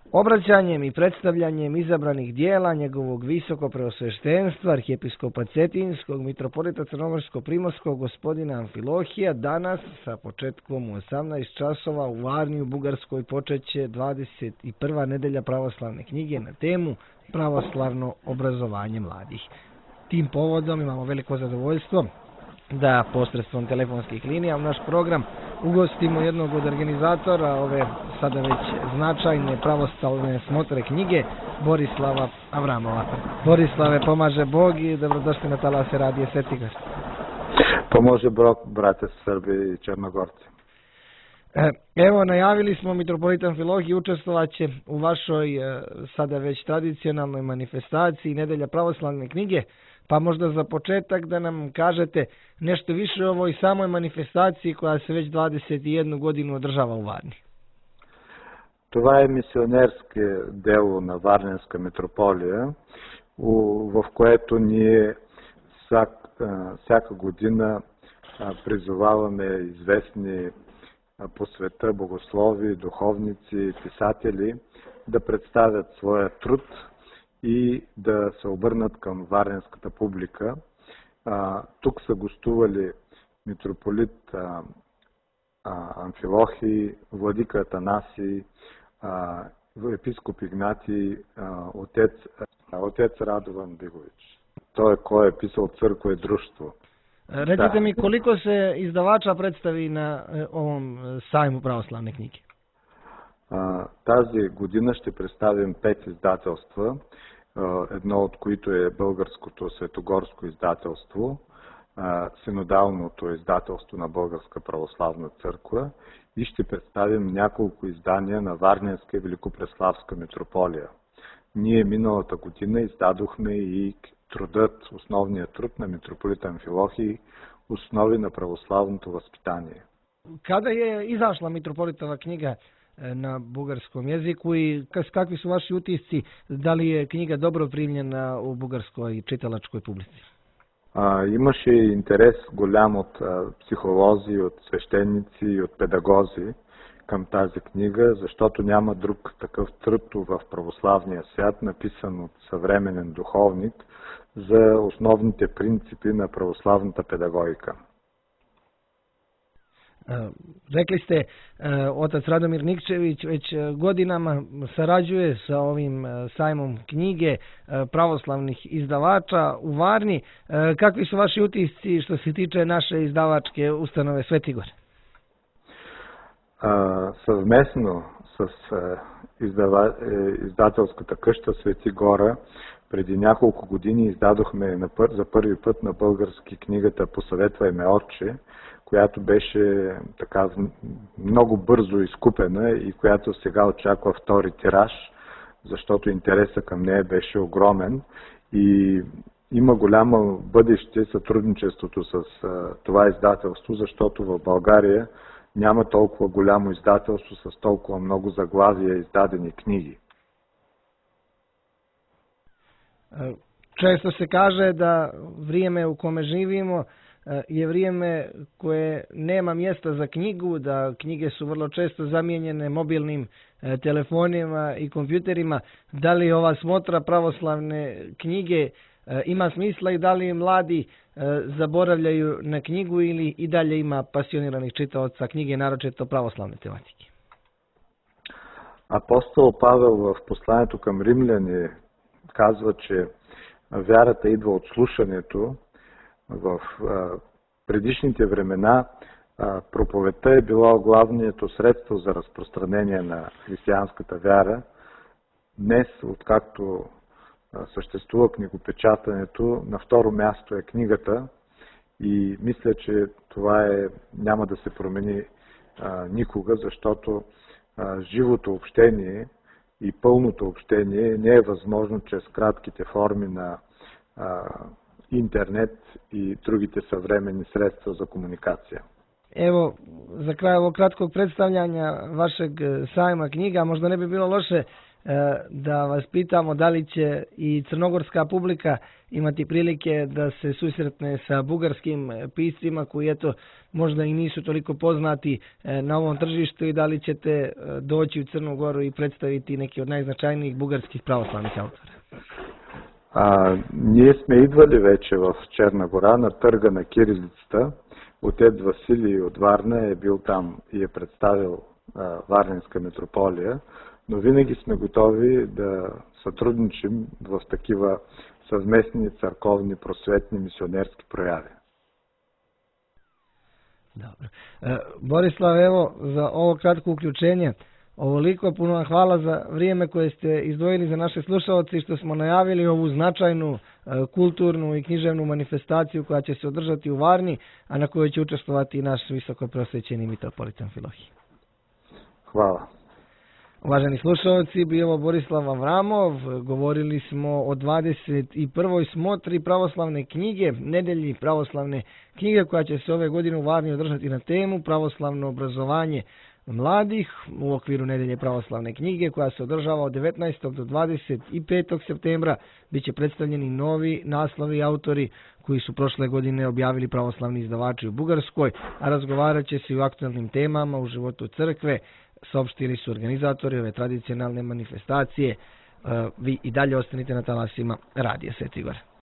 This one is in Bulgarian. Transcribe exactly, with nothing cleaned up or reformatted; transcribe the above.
Obraćanjem i predstavljanjem izabranih dijela njegovog visoko preosveštenstva, arhijepiskopa Cetinskog, mitropolita Crnogorsko-primorskog, gospodina Amfilohija, danas sa početkom u osamnaest časova u Varni u Bugarskoj počeće dvadeset prva nedelja pravoslavne knjige na temu pravoslavno obrazovanje mladih. Tim povodom imamo veliko zadovoljstvo da posredstvom telefonskih linija u naš program ugostimo jednog od organizatora ove sada već značajne pravoslavne smotre knjige, Borislava Avramova. Borislave, pomaže Bog i dobrodošli na talase radije Svetigar. Pomože Bog, brate Srbi i Črnogorci. Evo, najavili smo, mitropolit Amfilohij učestvovaće u vašoj sada već tradicionalnoj manifestaciji Nedelja pravoslavne knjige, pa možda za početak da nam kažete nešto više o ovoj samoj manifestaciji koja se već dvadeset jednu godinu održava u Varni. Това е мисионерски дело на Варненска митрополия, в което ние всяк, всяка година призоваваме известни по света богослови, духовници, писатели да представят своя труд и да се обърнат към варненската публика. А, тук са гостували митрополит а, а, Амфилохий, владика Атанасий, а, епископ Игнатий, а, отец, а, отец Радован Бигович. Той е кой е писал Църква и друštvo. Recite da. mi koliko se izdavača predstavi na ovom sajmu pravoslavne knjige? А, тази година ще представим пет издателства, едно от които е Българското светогорско издателство, Синодалното издателство на Българска православна църква и ще представим няколко издания на Варненска и Великопреславска митрополия. Ние миналата година издадохме и трудът, основният труд на митрополит Амфилохий, Основи на православното възпитание. Kada je izašla mitropolitova knjiga na bugarskom jeziku i kakvi su vaši utisci, da li je knjiga dobro primljena u bugarskoj čitalačkoj publici? А, имаше интерес голям от а, психолози, от свещеници и от педагози към тази книга, защото няма друг такъв труд в православния свят, написан от съвременен духовник за основните принципи на православната педагогика. Rekli ste, otac Radomir Nikčević već godinama sarađuje sa ovim sajmom knjige pravoslavnih izdavača u Varni. Kakvi su vaši utisci što se tiče naše izdavačke ustanove Svetigor? Съвместно с издава... издателската къща Светигора преди няколко години издадохме на пър... за първи път на български книгата "Посъветвай ме, отче", която беше така много бързо изкупена и която сега очаква втори тираж, защото интересът към нея беше огромен и има голямо бъдеще сътрудничеството с а, това издателство, защото в България няма толкова голямо издателство с толкова много заглавия издадени книги. Često se kaže da vrijeme u kome živimo je vrijeme koje nema mjesta za knjigu, da knjige su vrlo često zamijenjene mobilnim telefonima i kompjuterima. Da li ova smotra pravoslavne knjige ima smisla i da li mladi zaboravljaju na knjigu ili i dalje ima pasioniranih čitaoca knjige, naročito pravoslavne tematike? Апостол Павел в посланието към римляни казва, че вярата идва от слушането. В а, предишните времена а, проповедта е било главното средство за разпространение на християнската вяра. Днес, откакто а, съществува книгопечатането, на второ място е книгата и мисля, че това е, няма да се промени а, никога, защото а, живото общение и пълното общение не е възможно чрез кратките форми на а, интернет и другите съвременни средства за комуникация. Evo, za kraj ovog kratkog predstavljanja vašeg sajma knjiga, možda ne bi bilo loše da vas pitamo da li će i crnogorska publika imati prilike da se susretne sa bugarskim piscima koji eto možda i nisu toliko poznati na ovom tržištu i da li ćete doći u Crnu Goru i predstaviti neki od najznačajnijih bugarskih pravoslavnih autora. А, ние сме идвали вече в Черна гора на търга на кирилицата. Отец Василий от Варна е бил там и е представил а, Варненска митрополия, но винаги сме готови да сътрудничим в такива съвместни църковни, просветни, мисионерски прояви. Dobro. E, Borislav, evo za ovo kratko uključenje. Ovoliko puno vam hvala za vrijeme koje ste izdvojili za naše slušalce i što smo najavili ovu značajnu e, kulturnu i književnu manifestaciju koja će se održati u Varni, a na kojoj će učestvovati i naš visoko prosvećeni mitropolit Amfilohije. Hvala. Uvaženi slušalci, bio ovo Borislav Avramov, govorili smo o dvadeset prvoj smotri pravoslavne knjige, nedelji pravoslavne knjige koja će se ove godine u Varni održati na temu pravoslavno obrazovanje mladih u okviru nedelje pravoslavne knjige koja se održava od devetnaestog do dvadeset petog septembra. Biće predstavljeni novi naslovi i autori koji su prošle godine objavili pravoslavni izdavači u Bugarskoj, a razgovarat će se i o aktualnim temama u životu crkve. Saopštili su organizatori ove tradicionalne manifestacije. Vi i dalje ostanite na talasima Radija Sveti Igor.